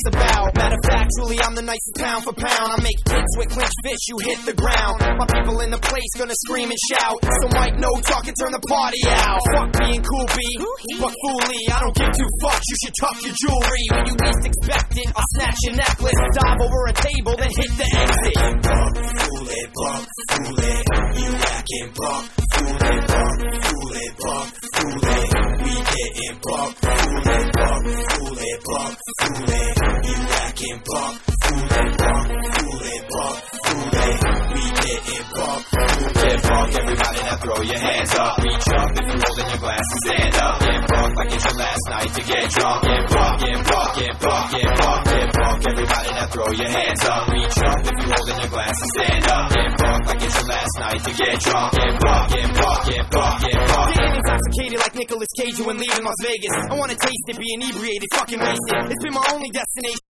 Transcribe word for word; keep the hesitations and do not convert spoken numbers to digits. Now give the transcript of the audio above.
about. Matter of fact, truly, I'm the nicest pound for pound. I make hits with clinch fish, you hit the ground. My people in the place gonna scream and shout. So Mike, no talking, turn the party out. Fuck being cool, B, fuck fooly. I don't give two fucks, you should tuck your jewelry. When you least expect it, I'll snatch your necklace, dive over a table, then hit the exit. Buck, fool it, buck, fool it. You acting buck, fool it, buck, fool it, buck, fool it. We getting buck, fool it, buck, fool it, buck, fool it. You acting buck, fool it, buck, fool it, buck, fool it. We getting buck, fool it. Get buck, everybody now throw your hands up. Reach up if you're holding your glass and stand up. Get buck like it's your last night to get drunk. Get buck, get buck, get buck, get buck, get buck. Everybody now throw your hands up. Reach up if you're holding your glass and stand up. Get buck like it's your last night to get drunk. Get buck, get buck, get buck, get buck. Getting intoxicated like Nicolas Cage when leaving Las Vegas. I wanna taste it, be inebriated, fucking wasted. It's been my only destination.